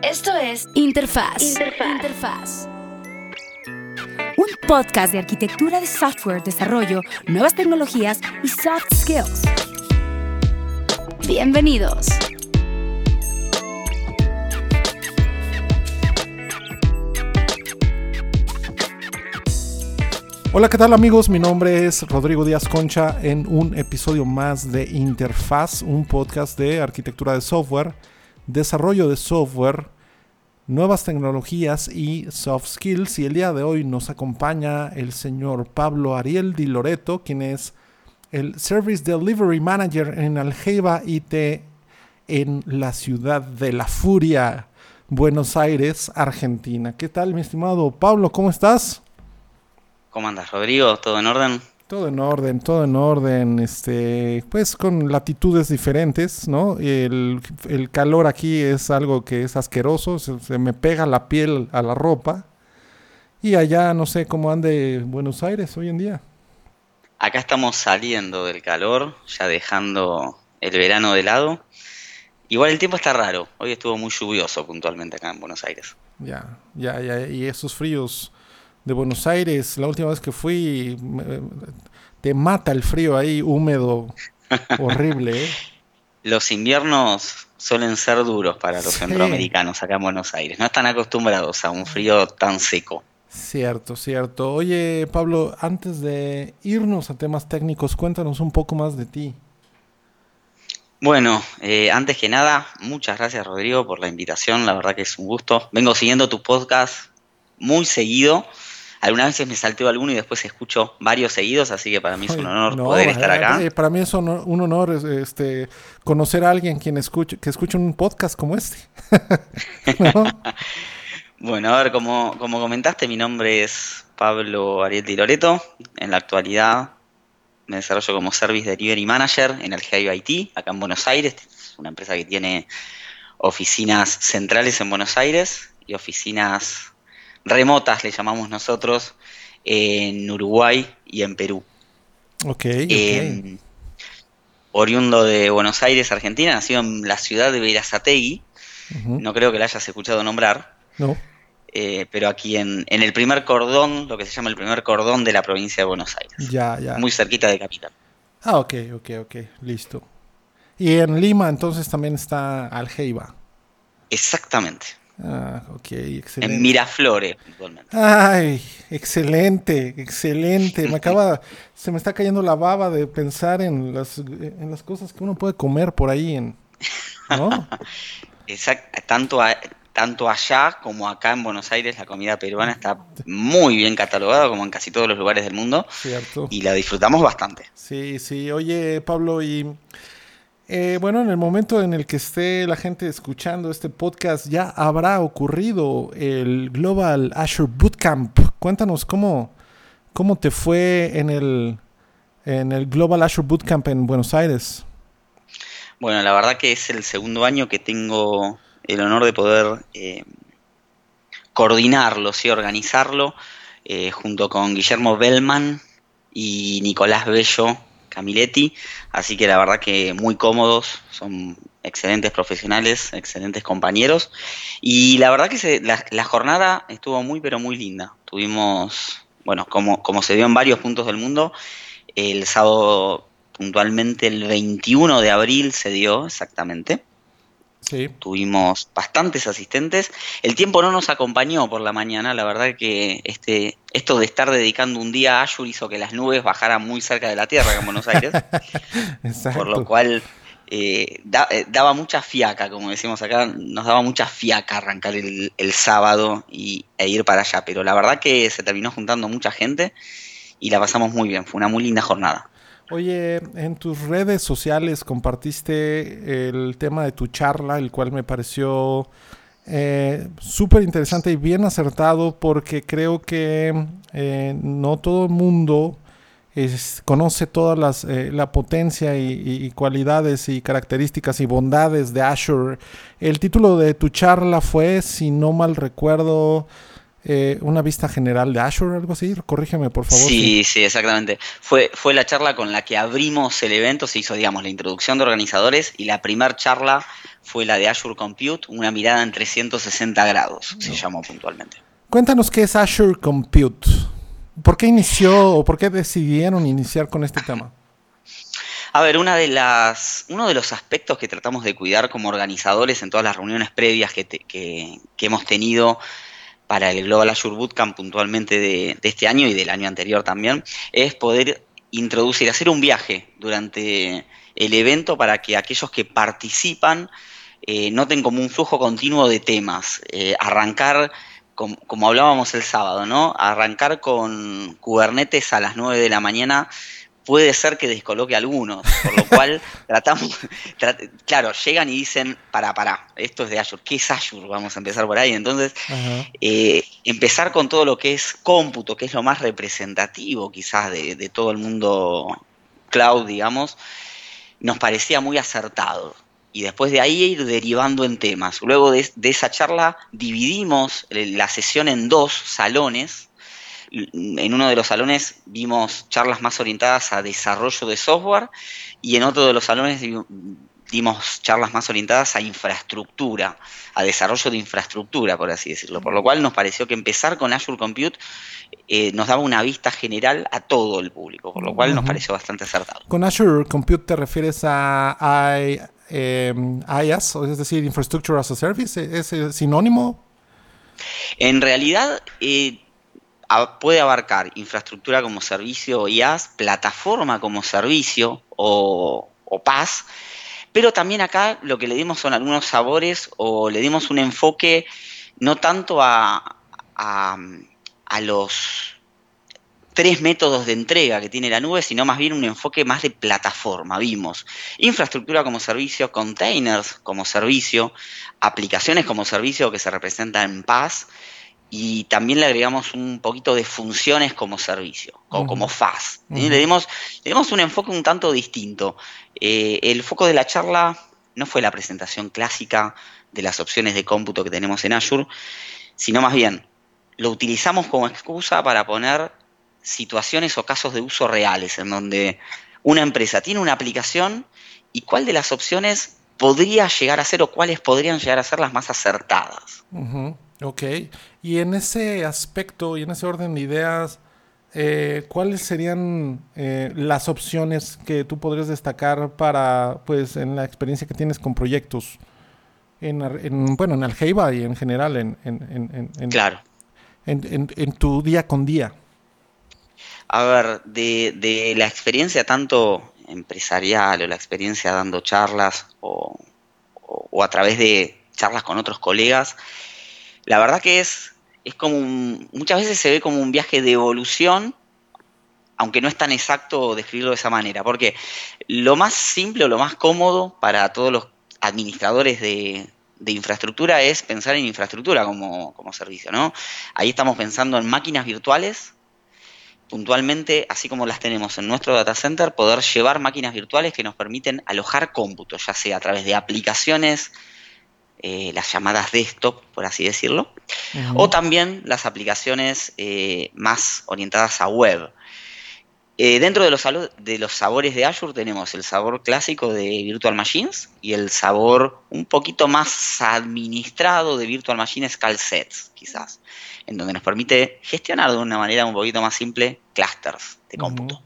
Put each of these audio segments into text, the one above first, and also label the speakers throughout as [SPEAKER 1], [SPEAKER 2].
[SPEAKER 1] Esto es Interfaz. Un podcast de arquitectura de software, desarrollo, nuevas tecnologías y soft skills. Bienvenidos.
[SPEAKER 2] Hola, ¿qué tal amigos? Mi nombre es Rodrigo Díaz Concha en un episodio más de Interfaz, un podcast de arquitectura de software, desarrollo de software, nuevas tecnologías y soft skills. Y el día de hoy nos acompaña el señor Pablo Ariel Di Loreto, quien es el Service Delivery Manager en Algeiba IT en la ciudad de La Furia, Buenos Aires, Argentina. ¿Qué tal, mi estimado Pablo? ¿Cómo estás?
[SPEAKER 3] ¿Cómo andas, Rodrigo? ¿Todo en orden?
[SPEAKER 2] Todo en orden, pues con latitudes diferentes, ¿no? El calor aquí es algo que es asqueroso, se me pega la piel a la ropa. Y allá no sé cómo ande Buenos Aires hoy en día.
[SPEAKER 3] Acá estamos saliendo del calor, ya dejando el verano de lado. Igual el tiempo está raro, hoy estuvo muy lluvioso puntualmente acá en Buenos Aires.
[SPEAKER 2] Ya, y esos fríos de Buenos Aires, la última vez que fui, te mata el frío ahí, húmedo, horrible, ¿eh?
[SPEAKER 3] Los inviernos suelen ser duros para los centroamericanos acá en Buenos Aires. No están acostumbrados a un frío tan seco.
[SPEAKER 2] Cierto. Oye, Pablo, antes de irnos a temas técnicos, cuéntanos un poco más de ti.
[SPEAKER 3] Bueno, antes que nada, muchas gracias, Rodrigo, por la invitación. La verdad que es un gusto. Vengo siguiendo tu podcast muy seguido. Algunas veces me salteo alguno y después escucho varios seguidos, así que para mí es un honor poder estar acá.
[SPEAKER 2] Para mí es un honor conocer a alguien que escuche un podcast como este. ¿No?
[SPEAKER 3] Bueno, a ver, como comentaste, mi nombre es Pablo Ariel Di Loreto. En la actualidad me desarrollo como Service Delivery Manager en Algeiba IT, acá en Buenos Aires. Es una empresa que tiene oficinas centrales en Buenos Aires y oficinas remotas, le llamamos nosotros, en Uruguay y en Perú.
[SPEAKER 2] Okay.
[SPEAKER 3] Oriundo de Buenos Aires, Argentina, nacido en la ciudad de Berazategui.
[SPEAKER 2] Uh-huh.
[SPEAKER 3] No creo que la hayas escuchado nombrar.
[SPEAKER 2] No.
[SPEAKER 3] Pero aquí en el primer cordón, lo que se llama el primer cordón de la provincia de Buenos Aires.
[SPEAKER 2] Ya.
[SPEAKER 3] Muy cerquita de Capital.
[SPEAKER 2] Ah, ok, listo. Y en Lima entonces también está Algeiba.
[SPEAKER 3] Exactamente.
[SPEAKER 2] Ah, ok, excelente.
[SPEAKER 3] En Miraflores, puntualmente.
[SPEAKER 2] Ay, excelente. Se me está cayendo la baba de pensar en las cosas que uno puede comer por ahí, ¿no?
[SPEAKER 3] Tanto allá como acá en Buenos Aires la comida peruana está muy bien catalogada, como en casi todos los lugares del mundo.
[SPEAKER 2] Cierto.
[SPEAKER 3] Y la disfrutamos bastante.
[SPEAKER 2] Sí. Oye, Pablo, y bueno, en el momento en el que esté la gente escuchando este podcast, ya habrá ocurrido el Global Azure Bootcamp. Cuéntanos cómo te fue en el Global Azure Bootcamp en Buenos Aires.
[SPEAKER 3] Bueno, la verdad que es el segundo año que tengo el honor de poder coordinarlo, ¿sí? Organizarlo, junto con Guillermo Bellman y Nicolás Bello Camiletti, así que la verdad que muy cómodos, son excelentes profesionales, excelentes compañeros, y la verdad que la jornada estuvo muy pero muy linda. Tuvimos, bueno, como se dio en varios puntos del mundo, el sábado puntualmente el 21 de abril se dio exactamente.
[SPEAKER 2] Sí.
[SPEAKER 3] Tuvimos bastantes asistentes. El tiempo no nos acompañó por la mañana. La verdad que esto de estar dedicando un día a Azure hizo que las nubes bajaran muy cerca de la Tierra en Buenos Aires.
[SPEAKER 2] Exacto.
[SPEAKER 3] Por lo cual daba mucha fiaca, como decimos acá. Nos daba mucha fiaca arrancar el sábado e ir para allá. Pero la verdad que se terminó juntando mucha gente y la pasamos muy bien. Fue una muy linda jornada.
[SPEAKER 2] Oye, en tus redes sociales compartiste el tema de tu charla, el cual me pareció súper interesante y bien acertado, porque creo que no todo el mundo conoce todas la potencia y cualidades y características y bondades de Azure. El título de tu charla fue, si no mal recuerdo, una vista general de Azure, algo así. Corrígeme, por favor.
[SPEAKER 3] Sí, sí, exactamente. Fue la charla con la que abrimos el evento, se hizo, digamos, la introducción de organizadores y la primera charla fue la de Azure Compute, una mirada en 360 grados, se llamó puntualmente.
[SPEAKER 2] Cuéntanos qué es Azure Compute. ¿Por qué inició o por qué decidieron iniciar con este tema?
[SPEAKER 3] A ver, uno de los aspectos que tratamos de cuidar como organizadores en todas las reuniones previas que hemos tenido para el Global Azure Bootcamp puntualmente de este año y del año anterior también, es poder introducir, hacer un viaje durante el evento para que aquellos que participan noten como un flujo continuo de temas. Arrancar, como hablábamos el sábado, ¿no? Arrancar con Kubernetes a las 9 de la mañana puede ser que descoloque a algunos, por lo cual claro, llegan y dicen, pará, esto es de Azure, ¿qué es Azure? Vamos a empezar por ahí. Entonces, empezar con todo lo que es cómputo, que es lo más representativo quizás de todo el mundo cloud, digamos, nos parecía muy acertado. Y después de ahí ir derivando en temas. Luego de esa charla dividimos la sesión en 2 salones. En uno de los salones vimos charlas más orientadas a desarrollo de software y en otro de los salones dimos charlas más orientadas a infraestructura, a desarrollo de infraestructura, por así decirlo. Por lo cual nos pareció que empezar con Azure Compute nos daba una vista general a todo el público, por lo cual nos pareció bastante acertado.
[SPEAKER 2] ¿Con Azure Compute te refieres a IaaS, es decir, Infrastructure as a Service? ¿Es sinónimo?
[SPEAKER 3] En realidad puede abarcar infraestructura como servicio IaaS, plataforma como servicio o PaaS, pero también acá lo que le dimos son algunos sabores o le dimos un enfoque no tanto a los 3 métodos de entrega que tiene la nube, sino más bien un enfoque más de plataforma. Vimos infraestructura como servicio, containers como servicio, aplicaciones como servicio que se representan en PaaS, y también le agregamos un poquito de funciones como servicio, o como FaaS. Le dimos un enfoque un tanto distinto. El foco de la charla no fue la presentación clásica de las opciones de cómputo que tenemos en Azure, sino más bien lo utilizamos como excusa para poner situaciones o casos de uso reales, en donde una empresa tiene una aplicación y cuál de las opciones podría llegar a ser o cuáles podrían llegar a ser las más acertadas.
[SPEAKER 2] Ok, y en ese aspecto y en ese orden de ideas, ¿cuáles serían las opciones que tú podrías destacar para, pues, en la experiencia que tienes con proyectos en Algeiba y en general
[SPEAKER 3] Claro.
[SPEAKER 2] en tu día con día?
[SPEAKER 3] A ver, de la experiencia tanto empresarial o la experiencia dando charlas o a través de charlas con otros colegas, la verdad que es como muchas veces se ve como un viaje de evolución, aunque no es tan exacto describirlo de esa manera, porque lo más simple o lo más cómodo para todos los administradores de infraestructura es pensar en infraestructura como servicio, ¿no? Ahí estamos pensando en máquinas virtuales, puntualmente, así como las tenemos en nuestro data center, poder llevar máquinas virtuales que nos permiten alojar cómputo, ya sea a través de aplicaciones, las llamadas desktop, por así decirlo, o también las aplicaciones más orientadas a web. Dentro de los sabores de Azure tenemos el sabor clásico de Virtual Machines y el sabor un poquito más administrado de Virtual Machines Call Sets, quizás, en donde nos permite gestionar de una manera un poquito más simple clusters de cómputo.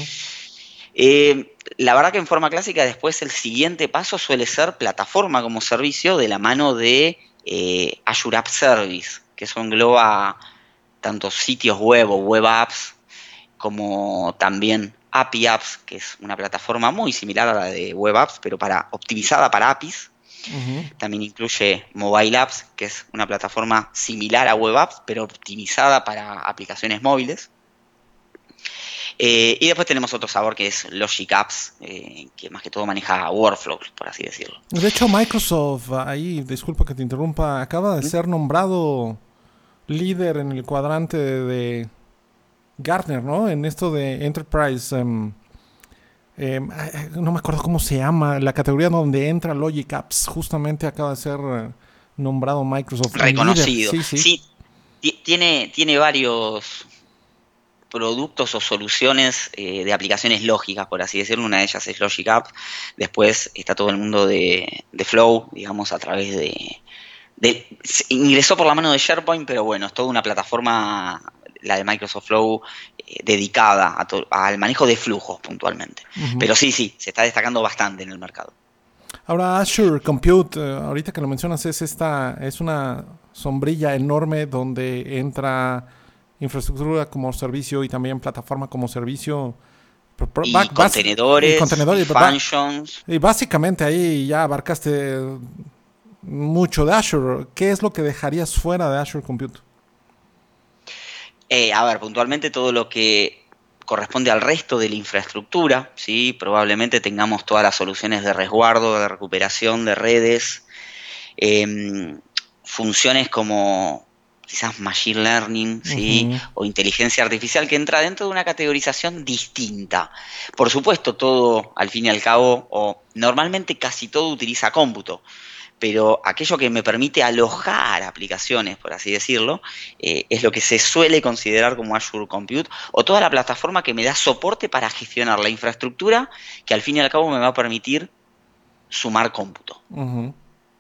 [SPEAKER 3] La verdad que en forma clásica después el siguiente paso suele ser plataforma como servicio de la mano de Azure App Service, que eso engloba tanto sitios web o web apps como también API Apps, que es una plataforma muy similar a la de web apps, pero optimizada para APIs. También incluye Mobile Apps, que es una plataforma similar a web apps, pero optimizada para aplicaciones móviles. Y después tenemos otro sabor que es Logic Apps, que más que todo maneja workflows, por así decirlo.
[SPEAKER 2] De hecho, Microsoft, ahí, disculpa que te interrumpa, acaba de ser nombrado líder en el cuadrante de Gartner, ¿no? En esto de Enterprise, no me acuerdo cómo se llama, la categoría donde entra Logic Apps, justamente acaba de ser nombrado Microsoft.
[SPEAKER 3] Reconocido. Sí. Tiene varios productos o soluciones de aplicaciones lógicas, por así decirlo. Una de ellas es Logic Apps. Después está todo el mundo de Flow, digamos, a través ingresó por la mano de SharePoint, pero bueno, es toda una plataforma, la de Microsoft Flow, dedicada al manejo de flujos puntualmente. Uh-huh. Pero sí, se está destacando bastante en el mercado.
[SPEAKER 2] Ahora, Azure Compute, ahorita que lo mencionas, es una sombrilla enorme donde entra infraestructura como servicio y también plataforma como servicio.
[SPEAKER 3] Contenedores, functions.
[SPEAKER 2] Y básicamente ahí ya abarcaste mucho de Azure. ¿Qué es lo que dejarías fuera de Azure Compute?
[SPEAKER 3] Puntualmente todo lo que corresponde al resto de la infraestructura, ¿sí? Probablemente tengamos todas las soluciones de resguardo, de recuperación de redes, funciones como quizás Machine Learning, ¿sí? Uh-huh. O inteligencia artificial, que entra dentro de una categorización distinta. Por supuesto, todo, al fin y al cabo, o normalmente casi todo utiliza cómputo, pero aquello que me permite alojar aplicaciones, por así decirlo, es lo que se suele considerar como Azure Compute, o toda la plataforma que me da soporte para gestionar la infraestructura, que al fin y al cabo me va a permitir sumar cómputo.
[SPEAKER 2] Uh-huh.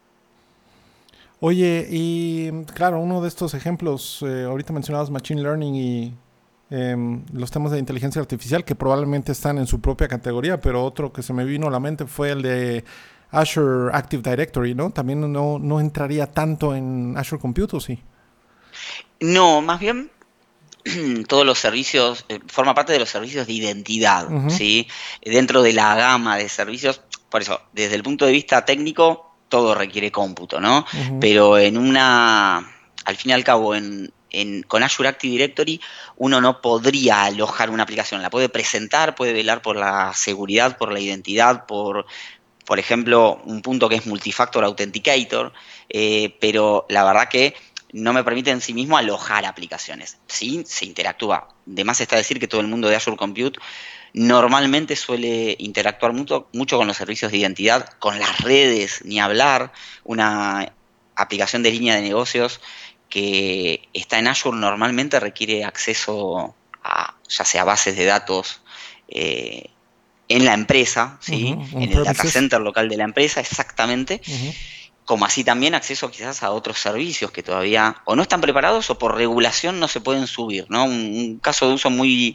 [SPEAKER 2] Oye, y claro, uno de estos ejemplos, ahorita mencionabas Machine Learning y los temas de inteligencia artificial, que probablemente están en su propia categoría, pero otro que se me vino a la mente fue el de Azure Active Directory, ¿no? También no entraría tanto en Azure Compute, ¿o sí?
[SPEAKER 3] No, más bien todos los servicios, forma parte de los servicios de identidad, uh-huh. ¿Sí? Dentro de la gama de servicios, por eso, desde el punto de vista técnico, todo requiere cómputo, ¿no? Uh-huh. Pero al fin y al cabo, con Azure Active Directory, uno no podría alojar una aplicación. La puede presentar, puede velar por la seguridad, por la identidad, por ejemplo, un punto que es Multifactor Authenticator, pero la verdad que no me permite en sí mismo alojar aplicaciones. Sí, se interactúa. De más está decir que todo el mundo de Azure Compute normalmente suele interactuar mucho con los servicios de identidad, con las redes, ni hablar. Una aplicación de línea de negocios que está en Azure normalmente requiere acceso a ya sea bases de datos en la empresa, ¿sí? Uh-huh, en el data center local de la empresa, exactamente. Uh-huh. Como así también acceso quizás a otros servicios que todavía o no están preparados o por regulación no se pueden subir, ¿no? Un caso de uso muy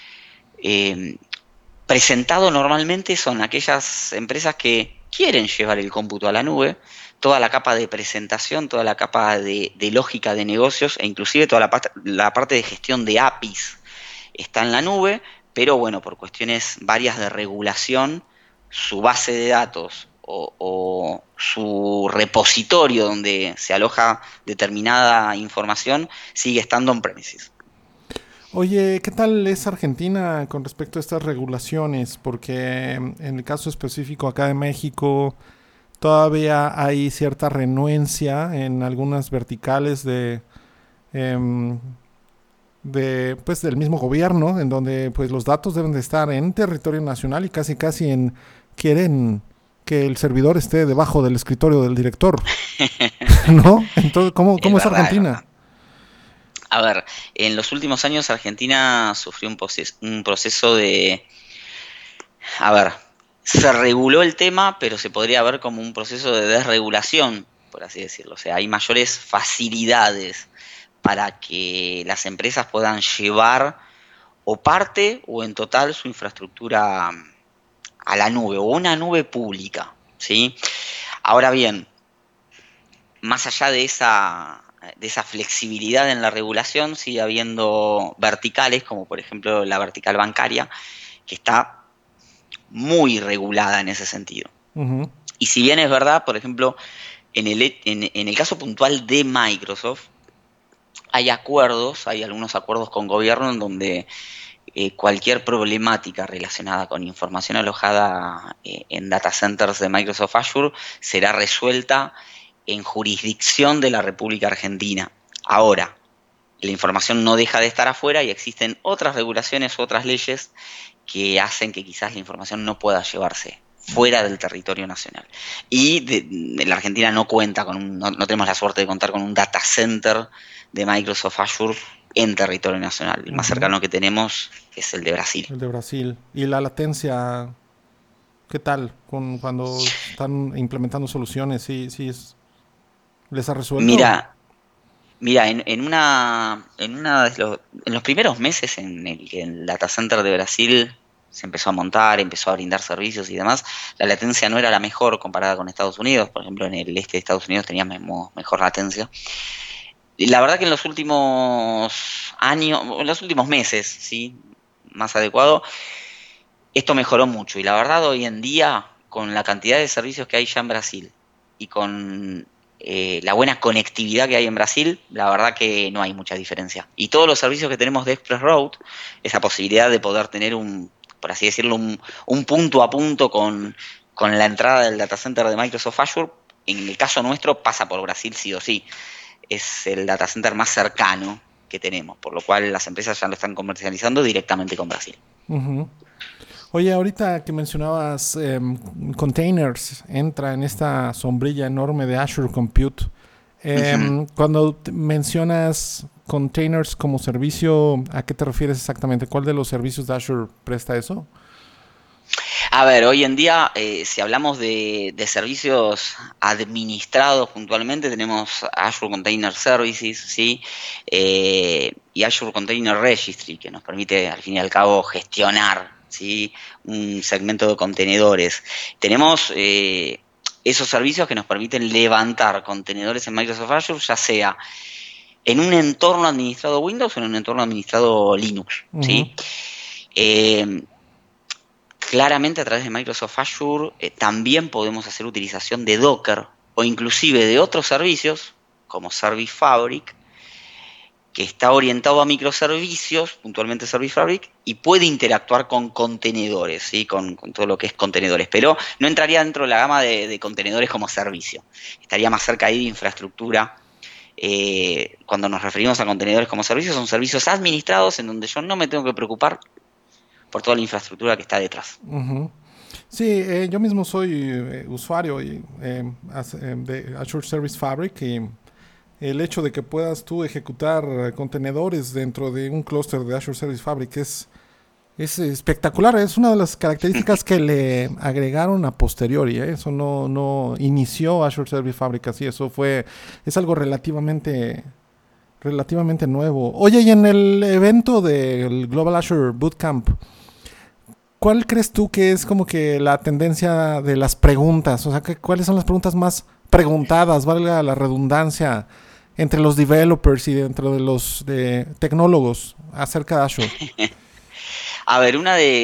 [SPEAKER 3] presentado normalmente son aquellas empresas que quieren llevar el cómputo a la nube, toda la capa de presentación, toda la capa de lógica de negocios e inclusive toda la parte de gestión de APIs está en la nube, pero bueno, por cuestiones varias de regulación, su base de datos o su repositorio donde se aloja determinada información sigue estando on-premises.
[SPEAKER 2] Oye, ¿qué tal es Argentina con respecto a estas regulaciones? Porque en el caso específico acá de México todavía hay cierta renuencia en algunas verticales pues del mismo gobierno, en donde pues los datos deben de estar en territorio nacional y casi quieren que el servidor esté debajo del escritorio del director, ¿no? Entonces, ¿cómo es Argentina?
[SPEAKER 3] A ver, en los últimos años Argentina sufrió un proceso de... A ver, se reguló el tema, pero se podría ver como un proceso de desregulación, por así decirlo. O sea, hay mayores facilidades para que las empresas puedan llevar o parte o en total su infraestructura a la nube o una nube pública, ¿sí? Ahora bien, más allá de esa flexibilidad en la regulación, sigue habiendo verticales, como por ejemplo la vertical bancaria, que está muy regulada en ese sentido. Uh-huh. Y si bien es verdad, por ejemplo, en el caso puntual de Microsoft, hay algunos acuerdos con gobierno en donde cualquier problemática relacionada con información alojada en data centers de Microsoft Azure será resuelta en jurisdicción de la República Argentina. Ahora, la información no deja de estar afuera y existen otras regulaciones, otras leyes que hacen que quizás la información no pueda llevarse fuera del territorio nacional. Y de la Argentina no cuenta no tenemos la suerte de contar con un data center de Microsoft Azure en territorio nacional. El más cercano que tenemos es el de Brasil.
[SPEAKER 2] El de Brasil. ¿Y la latencia, qué tal cuando están implementando soluciones? ¿Sí, les ha resuelto?
[SPEAKER 3] Mira, en los primeros meses en el que el data center de Brasil se empezó a montar, empezó a brindar servicios y demás, la latencia no era la mejor comparada con Estados Unidos. Por ejemplo, en el este de Estados Unidos teníamos mejor latencia. Y la verdad que en los últimos años, en los últimos meses, sí, más adecuado, esto mejoró mucho. Y la verdad, hoy en día, con la cantidad de servicios que hay ya en Brasil y con la buena conectividad que hay en Brasil, la verdad que no hay mucha diferencia. Y todos los servicios que tenemos de Express Route, esa posibilidad de poder tener por así decirlo, un punto a punto con la entrada del data center de Microsoft Azure, en el caso nuestro pasa por Brasil sí o sí. Es el data center más cercano que tenemos, por lo cual las empresas ya lo están comercializando directamente con Brasil.
[SPEAKER 2] Uh-huh. Oye, ahorita que mencionabas containers, entra en esta sombrilla enorme de Azure Compute. Cuando mencionas containers como servicio, ¿a qué te refieres exactamente? ¿Cuál de los servicios de Azure presta eso?
[SPEAKER 3] A ver, hoy en día, si hablamos de servicios administrados puntualmente, tenemos Azure Container Services, ¿sí? Y Azure Container Registry, que nos permite, al fin y al cabo, gestionar, ¿sí? Un segmento de contenedores. Tenemos esos servicios que nos permiten levantar contenedores en Microsoft Azure, ya sea en un entorno administrado Windows o en un entorno administrado Linux, ¿sí? Claramente a través de Microsoft Azure también podemos hacer utilización de Docker o inclusive de otros servicios como Service Fabric, que está orientado a microservicios, puntualmente Service Fabric, y puede interactuar con contenedores, ¿sí? Con todo lo que es contenedores, pero no entraría dentro de la gama de contenedores como servicio. Estaría más cerca ahí de infraestructura. Cuando nos referimos a contenedores como servicios, son servicios administrados en donde yo no me tengo que preocupar por toda la infraestructura que está detrás.
[SPEAKER 2] Uh-huh. Sí, yo mismo soy usuario de Azure Service Fabric, y el hecho de que puedas tú ejecutar contenedores dentro de un clúster de Azure Service Fabric es espectacular. Es una de las características que le agregaron a posteriori. Eso no inició Azure Service Fabric así. Es algo relativamente nuevo. Oye, y en el evento del Global Azure Bootcamp, ¿cuál crees tú que es como que la tendencia de las preguntas? O sea, ¿cuáles son las preguntas más preguntadas, valga la redundancia, entre los developers y dentro de los tecnólogos acerca de Azure?
[SPEAKER 3] A ver,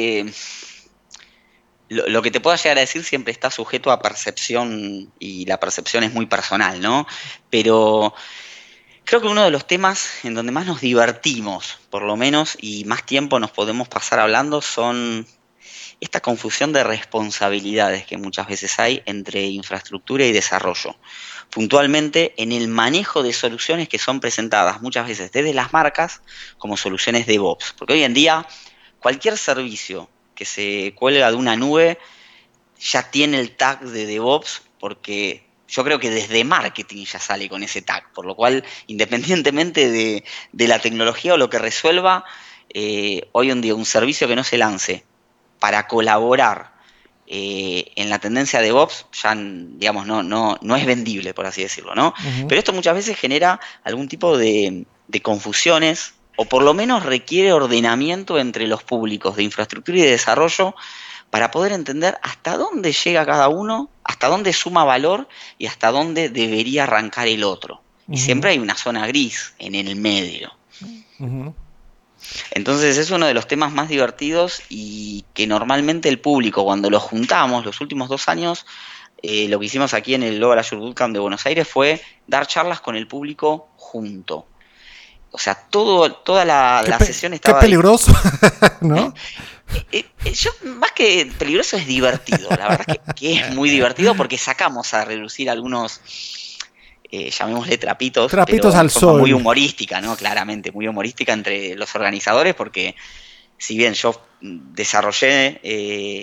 [SPEAKER 3] lo que te pueda llegar a decir siempre está sujeto a percepción, y la percepción es muy personal, ¿no? Pero creo que uno de los temas en donde más nos divertimos, por lo menos, y más tiempo nos podemos pasar hablando, son esta confusión de responsabilidades que muchas veces hay entre infraestructura y desarrollo. Puntualmente en el manejo de soluciones que son presentadas muchas veces desde las marcas como soluciones DevOps. Porque hoy en día cualquier servicio que se cuelga de una nube ya tiene el tag de DevOps, porque yo creo que desde marketing ya sale con ese tag, por lo cual, independientemente de la tecnología o lo que resuelva, hoy en día un servicio que no se lance para colaborar en la tendencia de DevOps ya, digamos, no es vendible, por así decirlo, ¿no? Uh-huh. Pero esto muchas veces genera algún tipo de confusiones, o por lo menos requiere ordenamiento entre los públicos de infraestructura y de desarrollo para poder entender hasta dónde llega cada uno, hasta dónde suma valor y hasta dónde debería arrancar el otro. Uh-huh. Y siempre hay una zona gris en el medio. Uh-huh. Entonces es uno de los temas más divertidos, y que normalmente el público, cuando lo juntamos los últimos 2 años, lo que hicimos aquí en el Global Azure Bootcamp de Buenos Aires fue dar charlas con el público junto. O sea, toda la sesión estaba...
[SPEAKER 2] ¡Qué peligroso! ¿No?
[SPEAKER 3] Yo, más que peligroso, es divertido. La verdad que es muy divertido, porque sacamos a relucir algunos... llamémosle trapitos
[SPEAKER 2] al sol.
[SPEAKER 3] Muy humorística, ¿no? Claramente, muy humorística entre los organizadores, porque si bien yo desarrollé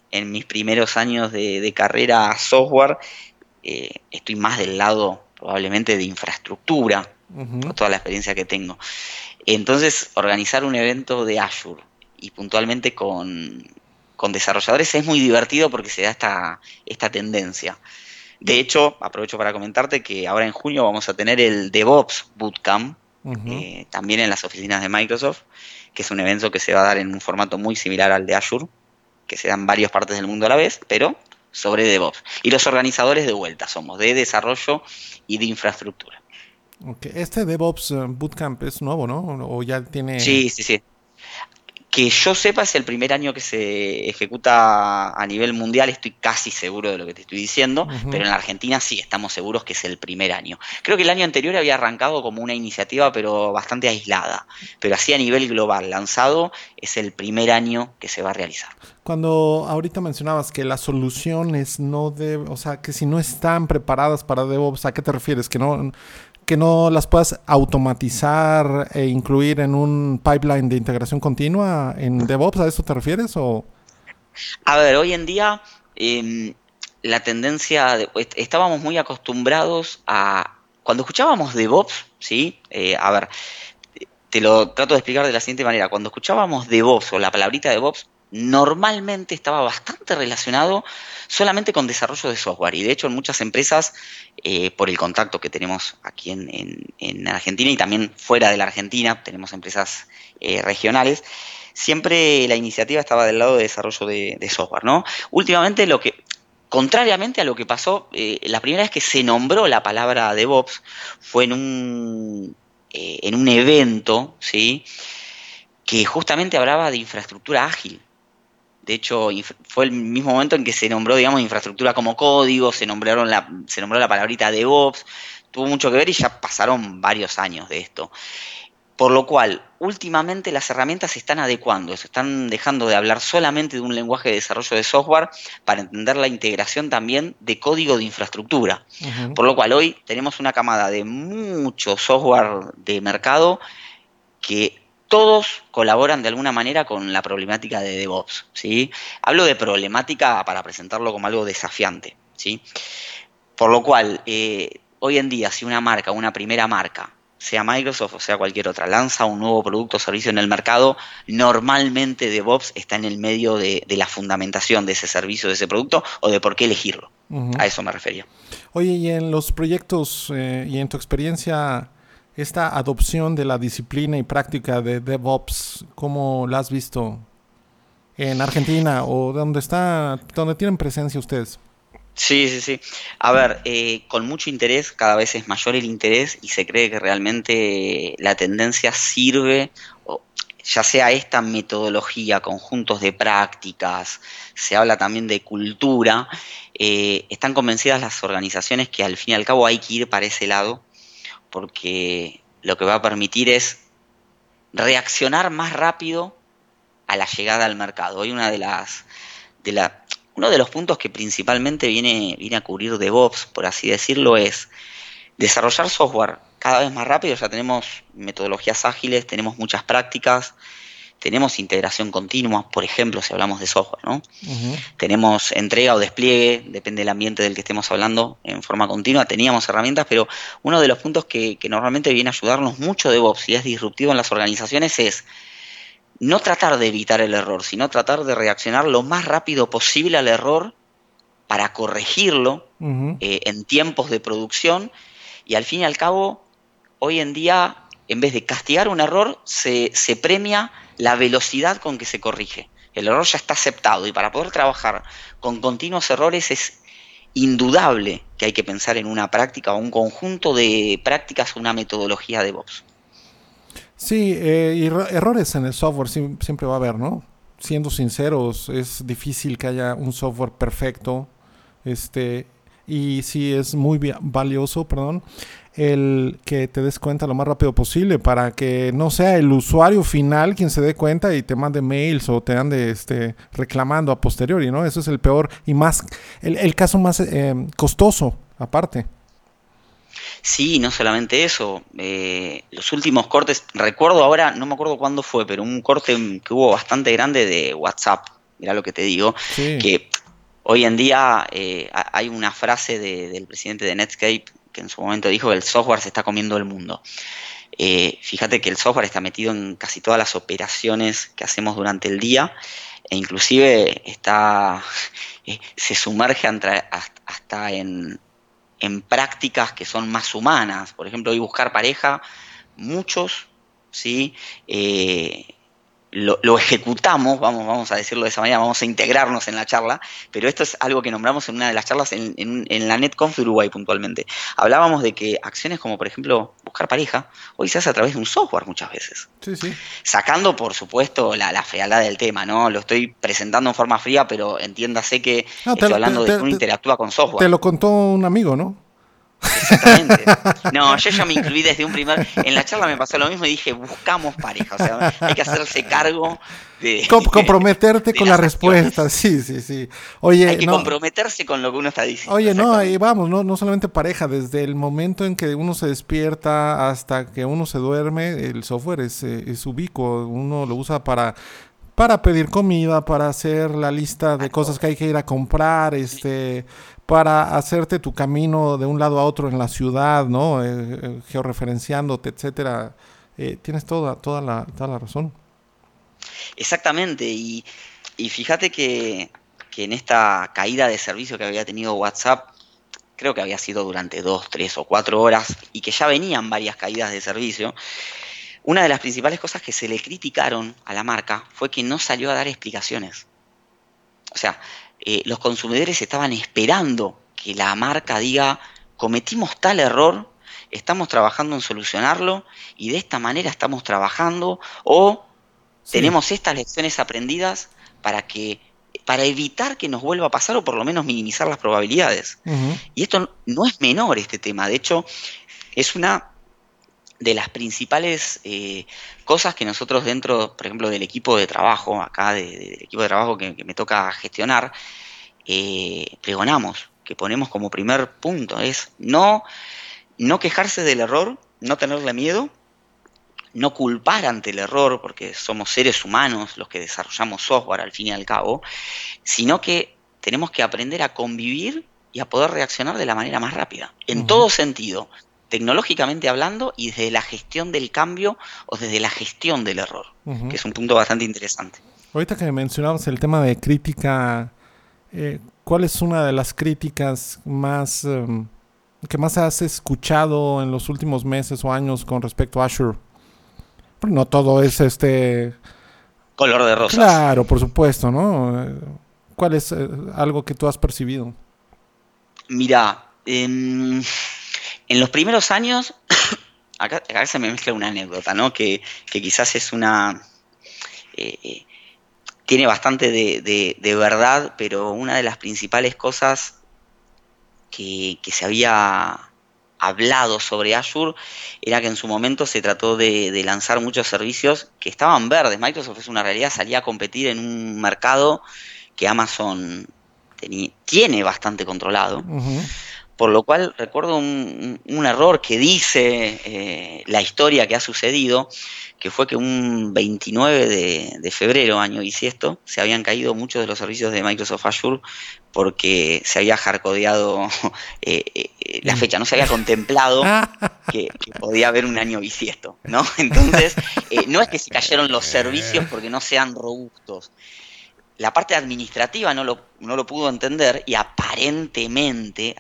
[SPEAKER 3] en mis primeros años de carrera software, estoy más del lado probablemente de infraestructura, por toda la experiencia que tengo. Entonces, organizar un evento de Azure y puntualmente con desarrolladores es muy divertido porque se da esta tendencia. De hecho, aprovecho para comentarte que ahora en junio vamos a tener el DevOps Bootcamp, también en las oficinas de Microsoft, que es un evento que se va a dar en un formato muy similar al de Azure, que se da en varias partes del mundo a la vez, pero sobre DevOps. Y los organizadores de vuelta somos de desarrollo y de infraestructura.
[SPEAKER 2] Okay. Este DevOps Bootcamp es nuevo, ¿no? ¿O ya tiene...?
[SPEAKER 3] Sí, sí, sí. Que yo sepa es el primer año que se ejecuta a nivel mundial, estoy casi seguro de lo que te estoy diciendo, pero en la Argentina sí estamos seguros que es el primer año. Creo que el año anterior había arrancado como una iniciativa pero bastante aislada, pero así a nivel global lanzado es el primer año que se va a realizar.
[SPEAKER 2] Cuando ahorita mencionabas que las soluciones no deben, o sea, que si no están preparadas para DevOps, ¿a qué te refieres? Que no las puedas automatizar e incluir en un pipeline de integración continua en DevOps, ¿a eso te refieres? ¿O?
[SPEAKER 3] A ver, hoy en día la tendencia, estábamos muy acostumbrados a, cuando escuchábamos DevOps, ¿sí? A ver, te lo trato de explicar de la siguiente manera. Cuando escuchábamos DevOps o la palabrita DevOps, normalmente estaba bastante relacionado solamente con desarrollo de software. Y de hecho en muchas empresas, por el contacto que tenemos aquí en Argentina y también fuera de la Argentina, tenemos empresas regionales, siempre la iniciativa estaba del lado de desarrollo de software, ¿no? Últimamente contrariamente a lo que pasó, la primera vez que se nombró la palabra DevOps fue en un evento, ¿sí? Que justamente hablaba de infraestructura ágil. De hecho, fue el mismo momento en que se nombró, digamos, infraestructura como código, se nombró la palabrita DevOps, tuvo mucho que ver y ya pasaron varios años de esto. Por lo cual, últimamente las herramientas se están adecuando, se están dejando de hablar solamente de un lenguaje de desarrollo de software para entender la integración también de código de infraestructura. Por lo cual, hoy tenemos una camada de mucho software de mercado que todos colaboran de alguna manera con la problemática de DevOps, ¿sí? Hablo de problemática para presentarlo como algo desafiante, ¿sí? Por lo cual, hoy en día, si una primera marca, sea Microsoft o sea cualquier otra, lanza un nuevo producto o servicio en el mercado, normalmente DevOps está en el medio de la fundamentación de ese servicio, de ese producto, o de por qué elegirlo. A eso me refería.
[SPEAKER 2] Oye, y en los proyectos y en tu experiencia, esta adopción de la disciplina y práctica de DevOps, ¿cómo la has visto en Argentina o donde tienen presencia ustedes?
[SPEAKER 3] Sí, sí, sí. A ver, con mucho interés, cada vez es mayor el interés y se cree que realmente la tendencia sirve, ya sea esta metodología, conjuntos de prácticas, se habla también de cultura, están convencidas las organizaciones que al fin y al cabo hay que ir para ese lado, porque lo que va a permitir es reaccionar más rápido a la llegada al mercado. Hoy uno de los puntos que principalmente viene a cubrir DevOps, por así decirlo, es desarrollar software cada vez más rápido. Ya tenemos metodologías ágiles, tenemos muchas prácticas, tenemos integración continua, por ejemplo, si hablamos de software, ¿no? Tenemos entrega o despliegue, depende del ambiente del que estemos hablando, en forma continua. Teníamos herramientas, pero uno de los puntos que normalmente viene a ayudarnos mucho DevOps y es disruptivo en las organizaciones es no tratar de evitar el error, sino tratar de reaccionar lo más rápido posible al error para corregirlo en tiempos de producción. Y al fin y al cabo, hoy en día, en vez de castigar un error, se premia la velocidad con que se corrige. El error ya está aceptado y para poder trabajar con continuos errores es indudable que hay que pensar en una práctica o un conjunto de prácticas o una metodología de DevOps.
[SPEAKER 2] Sí, y errores en el software siempre va a haber, ¿no? Siendo sinceros, es difícil que haya un software perfecto, y sí es muy valioso, el que te des cuenta lo más rápido posible para que no sea el usuario final quien se dé cuenta y te mande mails o te ande reclamando a posteriori, ¿no? Eso es el peor y más el caso más costoso, aparte.
[SPEAKER 3] Sí, no solamente eso, los últimos cortes, recuerdo ahora, no me acuerdo cuándo fue, pero un corte que hubo bastante grande de WhatsApp, mirá lo que te digo,
[SPEAKER 2] Sí.
[SPEAKER 3] que hoy en día hay una frase del presidente de Netscape que en su momento dijo que el software se está comiendo el mundo. Fíjate que el software está metido en casi todas las operaciones que hacemos durante el día e inclusive se sumerge hasta en prácticas que son más humanas. Por ejemplo, hoy buscar pareja, muchos, ¿sí? Lo ejecutamos, vamos a decirlo de esa manera, vamos a integrarnos en la charla, pero esto es algo que nombramos en una de las charlas en la NetConf de Uruguay puntualmente. Hablábamos de que acciones como, por ejemplo, buscar pareja, hoy se hace a través de un software muchas veces.
[SPEAKER 2] Sí, sí.
[SPEAKER 3] Sacando, por supuesto, la frialdad del tema, ¿no? Lo estoy presentando en forma fría, pero entiéndase que estoy hablando de que uno interactúa con software.
[SPEAKER 2] Te lo contó un amigo, ¿no?
[SPEAKER 3] Exactamente. No, yo ya me incluí desde un primer... En la charla me pasó lo mismo y dije, buscamos pareja. O sea, hay que hacerse cargo de...
[SPEAKER 2] Comprometerte con la respuesta. Sí. Oye,
[SPEAKER 3] hay que comprometerse con lo que uno está diciendo.
[SPEAKER 2] Oye, no, ahí vamos, no solamente pareja. Desde el momento en que uno se despierta hasta que uno se duerme, el software es ubicuo. Uno lo usa para pedir comida, para hacer la lista de cosas que hay que ir a comprar, para hacerte tu camino de un lado a otro en la ciudad, ¿no? Georreferenciándote, etcétera. Tienes toda la razón.
[SPEAKER 3] Exactamente, y fíjate que en esta caída de servicio que había tenido WhatsApp, creo que había sido durante 2, 3 o 4 horas, y que ya venían varias caídas de servicio, una de las principales cosas que se le criticaron a la marca fue que no salió a dar explicaciones. O sea, los consumidores estaban esperando que la marca diga, cometimos tal error, estamos trabajando en solucionarlo y de esta manera estamos trabajando, o tenemos estas lecciones aprendidas para evitar que nos vuelva a pasar o por lo menos minimizar las probabilidades.
[SPEAKER 2] Uh-huh.
[SPEAKER 3] Y esto no es menor, este tema. De hecho, es una de las principales cosas que nosotros dentro, por ejemplo, del equipo de trabajo, acá del equipo de trabajo que me toca gestionar, pregonamos, que ponemos como primer punto, es no quejarse del error, no tenerle miedo, no culpar ante el error, porque somos seres humanos los que desarrollamos software al fin y al cabo, sino que tenemos que aprender a convivir y a poder reaccionar de la manera más rápida, en todo sentido, tecnológicamente hablando y desde la gestión del cambio o desde la gestión del error, que es un punto bastante interesante.
[SPEAKER 2] Ahorita que mencionabas el tema de crítica, ¿cuál es una de las críticas que más has escuchado en los últimos meses o años con respecto a Azure? No todo es
[SPEAKER 3] color de rosas.
[SPEAKER 2] Claro, por supuesto, ¿no? ¿Cuál es algo que tú has percibido?
[SPEAKER 3] Mira, en los primeros años, acá se me mezcla una anécdota, ¿no? Que quizás es tiene bastante de verdad, pero una de las principales cosas que se había hablado sobre Azure era que en su momento se trató de lanzar muchos servicios que estaban verdes. Microsoft, es una realidad, salía a competir en un mercado que Amazon tiene bastante controlado. Uh-huh. Por lo cual recuerdo un error que dice la historia que ha sucedido, que fue que un 29 de febrero, año bisiesto, se habían caído muchos de los servicios de Microsoft Azure porque se había hardcodeado la fecha, no se había contemplado que podía haber un año bisiesto, ¿no? Entonces, no es que se cayeron los servicios porque no sean robustos. La parte administrativa no lo pudo entender y aparentemente,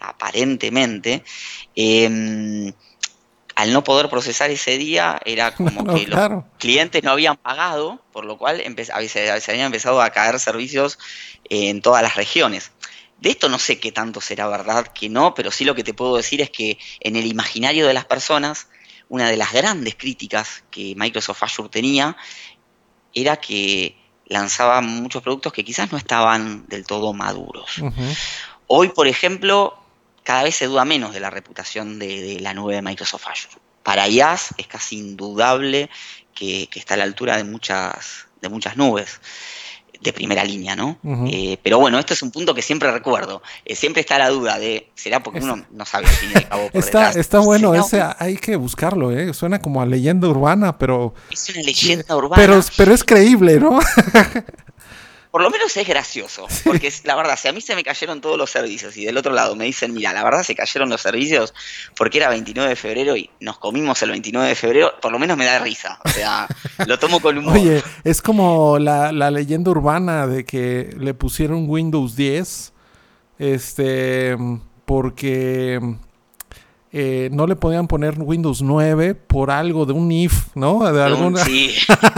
[SPEAKER 3] al no poder procesar ese día, era como que los clientes no habían pagado, por lo cual se habían empezado a caer servicios en todas las regiones. De esto no sé qué tanto será verdad que no, pero sí lo que te puedo decir es que en el imaginario de las personas, una de las grandes críticas que Microsoft Azure tenía era que lanzaba muchos productos que quizás no estaban del todo maduros. Uh-huh. Hoy, por ejemplo, cada vez se duda menos de la reputación de la nube de Microsoft Azure. Para IaaS es casi indudable que está a la altura de muchas nubes de primera línea, ¿no? Uh-huh. Pero bueno, esto es un punto que siempre recuerdo. Siempre está la duda de, ¿será porque uno no sabe al fin y al cabo por detrás?
[SPEAKER 2] Está bueno, hay que buscarlo, ¿eh? Suena como a leyenda urbana, pero...
[SPEAKER 3] Es una leyenda urbana.
[SPEAKER 2] Pero es creíble, ¿no?
[SPEAKER 3] por lo menos es gracioso, porque la verdad, si a mí se me cayeron todos los servicios y del otro lado me dicen, mira, la verdad se cayeron los servicios porque era 29 de febrero y nos comimos el 29 de febrero, por lo menos me da risa, o sea, lo tomo con humor.
[SPEAKER 2] Oye, es como la leyenda urbana de que le pusieron Windows 10, porque no le podían poner Windows 9 por algo de un if, ¿no? De alguna...
[SPEAKER 3] Sí.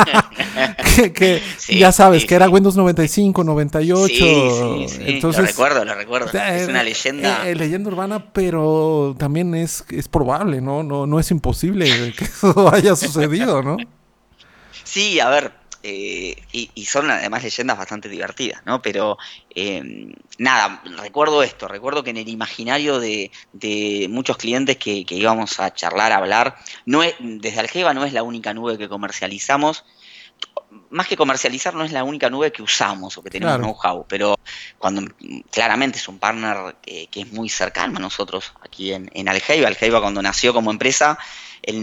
[SPEAKER 2] Sí, ya sabes, que era Windows 95, 98.
[SPEAKER 3] Sí.
[SPEAKER 2] Entonces,
[SPEAKER 3] lo recuerdo. Es una leyenda.
[SPEAKER 2] Leyenda urbana, pero también es probable, ¿no? No es imposible que eso haya sucedido, ¿no?
[SPEAKER 3] Sí, a ver, y son además leyendas bastante divertidas, ¿no? Pero nada, recuerdo que en el imaginario de muchos clientes que íbamos a charlar, a hablar, desde Algeva no es la única nube que comercializamos. Más que comercializar, no es la única nube que usamos o que tenemos know-how, pero cuando claramente es un partner que es muy cercano a nosotros aquí en Algeva. Algeva, cuando nació como empresa, el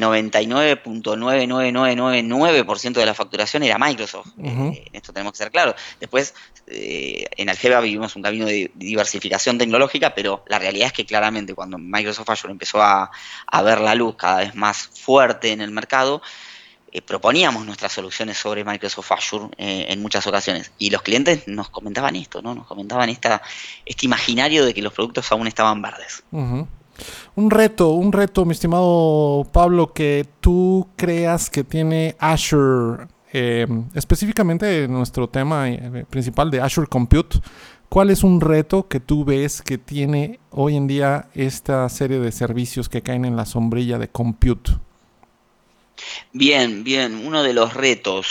[SPEAKER 3] 99.99999% de la facturación era Microsoft. Esto tenemos que ser claros. Después, en Algeva vivimos un camino de diversificación tecnológica, pero la realidad es que claramente cuando Microsoft Azure empezó a ver la luz cada vez más fuerte en el mercado, proponíamos nuestras soluciones sobre Microsoft Azure en muchas ocasiones. Y los clientes nos comentaban esto, ¿no? Nos comentaban este imaginario de que los productos aún estaban verdes.
[SPEAKER 2] Uh-huh. Un reto, mi estimado Pablo, que tú creas que tiene Azure, específicamente en nuestro tema principal de Azure Compute. ¿Cuál es un reto que tú ves que tiene hoy en día esta serie de servicios que caen en la sombrilla de Compute?
[SPEAKER 3] Bien, uno de los retos.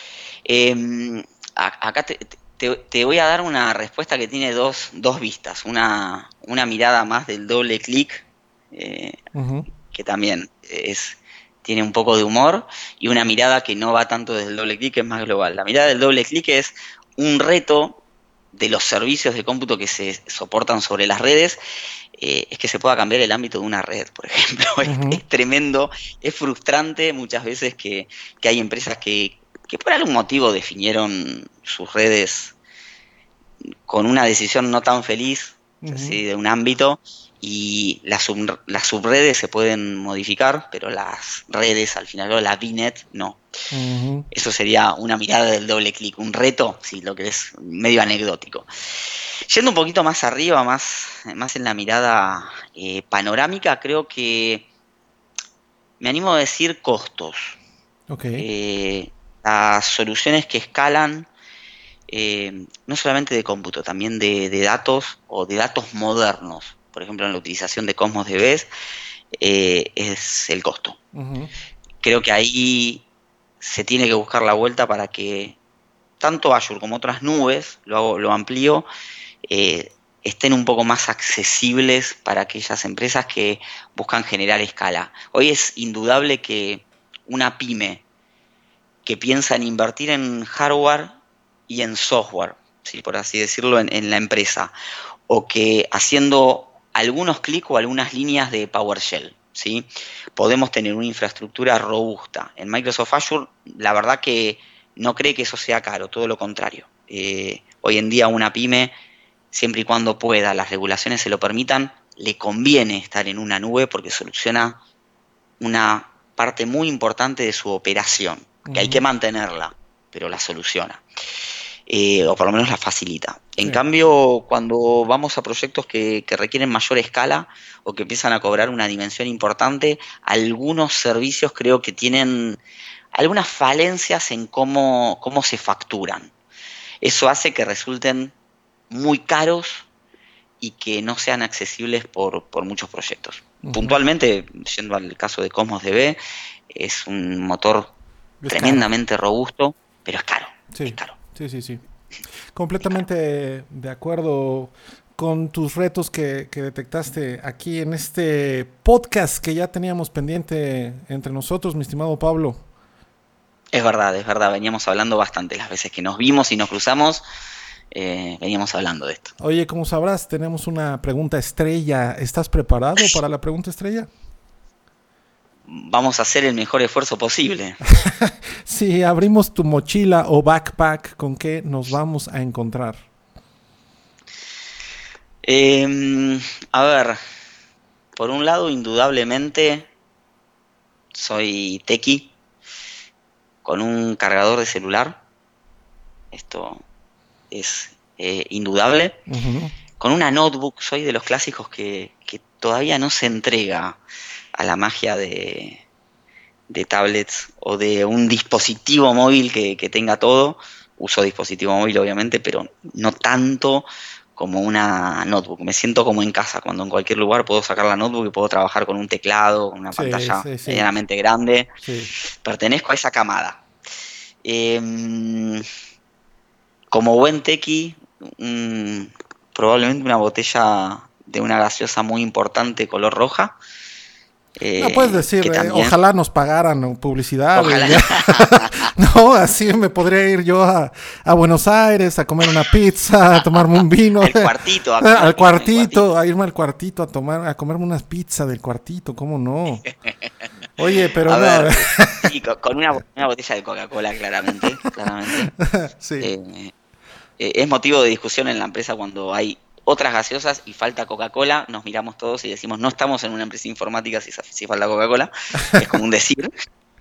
[SPEAKER 3] Acá te voy a dar una respuesta que tiene dos vistas. Una mirada más del doble clic, que también tiene un poco de humor, y una mirada que no va tanto desde el doble clic, que es más global. La mirada del doble clic es un reto de los servicios de cómputo que se soportan sobre las redes, es que se pueda cambiar el ámbito de una red, por ejemplo. Es tremendo, es frustrante muchas veces que hay empresas que por algún motivo definieron sus redes con una decisión no tan feliz, ¿sí? De un ámbito, y las subredes se pueden modificar, pero las redes al final, o la VNet, no. Eso sería una mirada del doble clic, un reto, si lo que es medio anecdótico. Yendo un poquito más arriba, más en la mirada panorámica, creo que me animo a decir costos.
[SPEAKER 2] Okay.
[SPEAKER 3] Las soluciones que escalan, no solamente de cómputo, también de datos o de datos modernos. Por ejemplo, en la utilización de Cosmos DB, es el costo. Creo que ahí se tiene que buscar la vuelta para que tanto Azure como otras nubes, lo amplío, estén un poco más accesibles para aquellas empresas que buscan generar escala. Hoy es indudable que una pyme que piensa en invertir en hardware y en software, ¿sí? Por así decirlo, en la empresa, o que haciendo algunos clics o algunas líneas de PowerShell, ¿sí? Podemos tener una infraestructura robusta. En Microsoft Azure, la verdad que no cree que eso sea caro, todo lo contrario. Hoy en día una pyme, siempre y cuando pueda, las regulaciones se lo permitan, le conviene estar en una nube porque soluciona una parte muy importante de su operación, que hay que mantenerla, pero la soluciona. O por lo menos la facilita. En cambio, cuando vamos a proyectos que requieren mayor escala o que empiezan a cobrar una dimensión importante, algunos servicios creo que tienen algunas falencias en cómo se facturan. Eso hace que resulten muy caros y que no sean accesibles por muchos proyectos. Puntualmente, yendo al caso de Cosmos DB, es un motor tremendamente robusto, pero es caro.
[SPEAKER 2] Sí.
[SPEAKER 3] Es caro.
[SPEAKER 2] Sí. Completamente de acuerdo con tus retos que detectaste aquí en este podcast que ya teníamos pendiente entre nosotros, mi estimado Pablo.
[SPEAKER 3] Es verdad. Veníamos hablando bastante. Las veces que nos vimos y nos cruzamos, veníamos hablando de esto.
[SPEAKER 2] Oye, como sabrás, tenemos una pregunta estrella. ¿Estás preparado para la pregunta estrella?
[SPEAKER 3] vamos a hacer el mejor esfuerzo posible.
[SPEAKER 2] Si abrimos tu mochila o backpack, ¿con qué nos vamos a encontrar?
[SPEAKER 3] A ver, por un lado, indudablemente, soy techie con un cargador de celular. Esto es indudable.
[SPEAKER 2] Uh-huh.
[SPEAKER 3] Con una notebook, soy de los clásicos que todavía no se entrega a la magia de tablets o de un dispositivo móvil que tenga todo. Uso dispositivo móvil, obviamente, pero no tanto como una notebook. Me siento como en casa, cuando en cualquier lugar puedo sacar la notebook y puedo trabajar con un teclado, con una pantalla medianamente grande.
[SPEAKER 2] Sí.
[SPEAKER 3] Pertenezco a esa camada. Como buen techie, probablemente una botella de una gaseosa muy importante color roja.
[SPEAKER 2] No puedes decir, también, ojalá nos pagaran publicidad.
[SPEAKER 3] Ojalá.
[SPEAKER 2] No, así me podría ir yo a Buenos Aires a comer una pizza, a tomarme un vino.
[SPEAKER 3] Al cuartito.
[SPEAKER 2] Al cuartito, a irme al cuartito a comerme unas pizzas del cuartito, ¿cómo no? Oye, pero
[SPEAKER 3] a
[SPEAKER 2] no.
[SPEAKER 3] Ver, sí, con una botella de Coca-Cola, claramente.
[SPEAKER 2] Sí.
[SPEAKER 3] Es motivo de discusión en la empresa cuando hay otras gaseosas y falta Coca-Cola. Nos miramos todos y decimos, no estamos en una empresa informática si falta Coca-Cola. Es como un decir.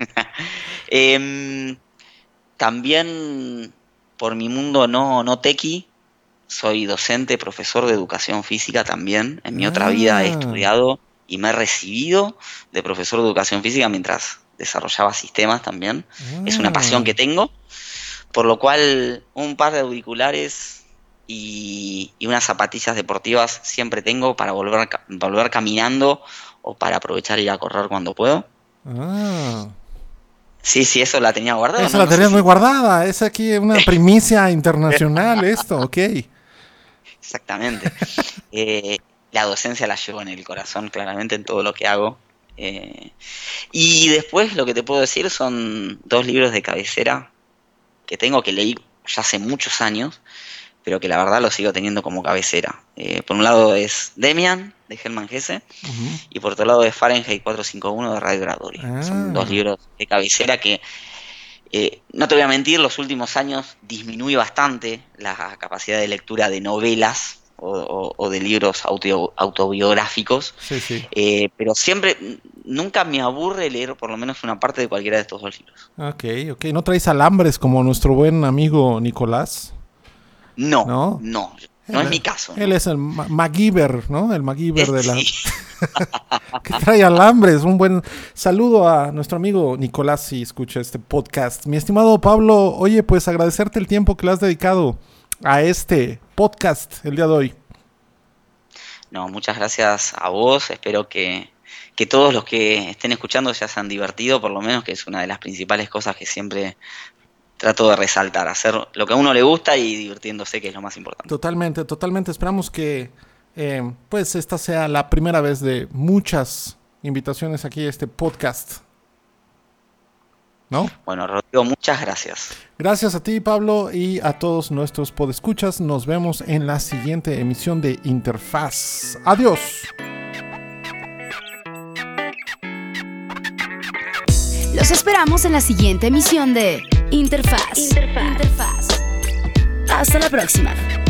[SPEAKER 3] También, por mi mundo no techie, soy docente, profesor de educación física también. En mi otra vida he estudiado y me he recibido de profesor de educación física mientras desarrollaba sistemas también. Es una pasión que tengo, por lo cual un par de auriculares y unas zapatillas deportivas siempre tengo para volver caminando o para aprovechar y ir a correr cuando puedo. Sí, eso la tenía guardada.
[SPEAKER 2] Esa la tenía muy guardada. Es aquí una primicia internacional esto, ok.
[SPEAKER 3] Exactamente. La docencia la llevo en el corazón, claramente, en todo lo que hago. Y después lo que te puedo decir son 2 libros de cabecera que tengo, que leí ya hace muchos años, pero que la verdad lo sigo teniendo como cabecera. Por un lado es Demian, de Hermann Hesse, y por otro lado es Fahrenheit 451, de Ray Bradbury. Son 2 libros de cabecera que, no te voy a mentir, los últimos años disminuí bastante la capacidad de lectura de novelas o de libros autobiográficos, sí. Pero nunca me aburre leer por lo menos una parte de cualquiera de estos 2 libros.
[SPEAKER 2] Ok. ¿No traes alambres como nuestro buen amigo Nicolás?
[SPEAKER 3] No es mi caso.
[SPEAKER 2] Él es el MacGyver, ¿no? El MacGyver de la...
[SPEAKER 3] Sí.
[SPEAKER 2] que trae alambres. Un buen saludo a nuestro amigo Nicolás si escucha este podcast. Mi estimado Pablo, oye, pues agradecerte el tiempo que le has dedicado a este podcast el día de hoy.
[SPEAKER 3] No, muchas gracias a vos. Espero que todos los que estén escuchando ya se han divertido, por lo menos, que es una de las principales cosas que siempre trato de resaltar, hacer lo que a uno le gusta y divirtiéndose, que es lo más importante.
[SPEAKER 2] Totalmente. Esperamos que pues esta sea la primera vez de muchas invitaciones aquí a este podcast, ¿no?
[SPEAKER 3] Bueno, Rodrigo, muchas gracias.
[SPEAKER 2] Gracias a ti, Pablo, y a todos nuestros podescuchas. Nos vemos en la siguiente emisión de Interfaz. Adiós.
[SPEAKER 1] Los esperamos en la siguiente emisión de Interfaz. Hasta la próxima.